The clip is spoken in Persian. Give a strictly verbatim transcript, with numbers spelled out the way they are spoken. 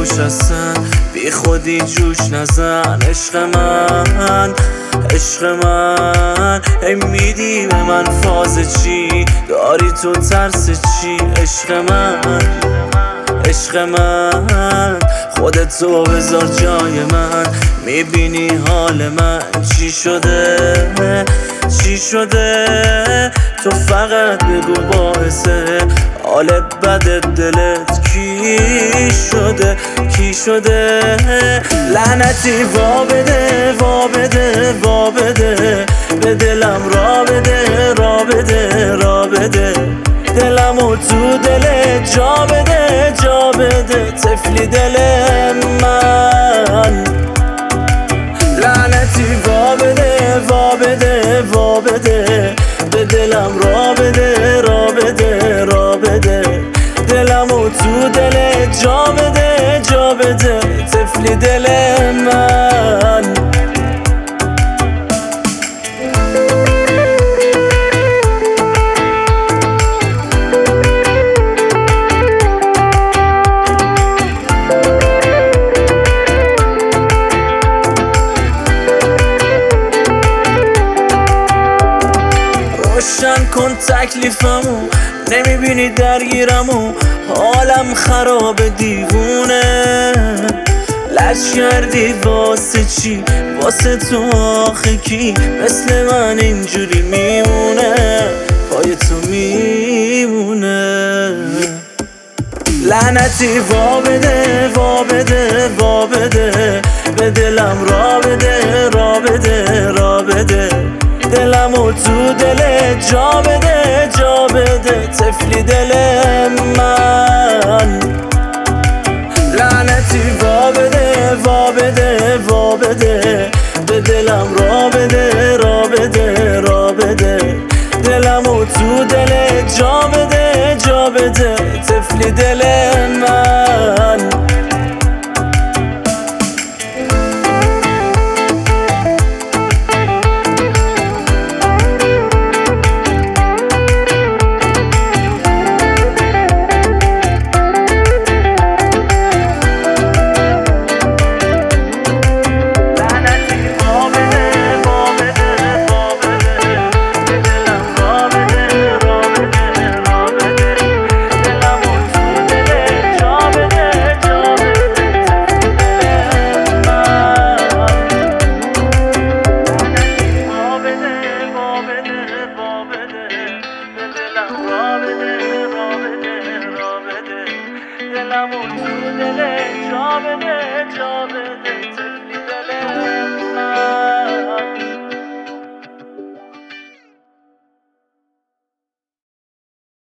روش هستن، بی خودی جوش نزن. عشق من عشق من ای میدی به من فاز چی؟ داری تو ترس چی؟ عشق من عشق من خودتو بذار جای من، میبینی حال من چی شده چی شده. تو فقط بگو باعثه حال بد دلت کی شده کی شده. لعنتی وا بده وا بده وا بده، به دلم را بده را بده را بده. دلمو تو دلت جا بده جا بده، طفلی دل من. لعنتی وا بده وا بده وا بده، به دلم را بده را بده را بده. دلمو تو دلت جا بده جا بده، طفلی دل من. روشن کن تکلیفمو، نمیبینی درگیرمو، حالم خراب دیوونه. لج کردی واسه چی؟ واسه تو آخه کی مثل من اینجوری میمونه؟ پای تو میمونه. لعنتی وا بده وا بده وا بده، به دلم را بده را بده را بده. دلمو تو دلت جا بده جا بده، طفلی دل من. لعنتی وا بده وا بده وا بده، به دلم را بده را بده را بده. دلمو تو دلت جا بده جا بده، طفلی دل من. دلمو تو دلت جا بده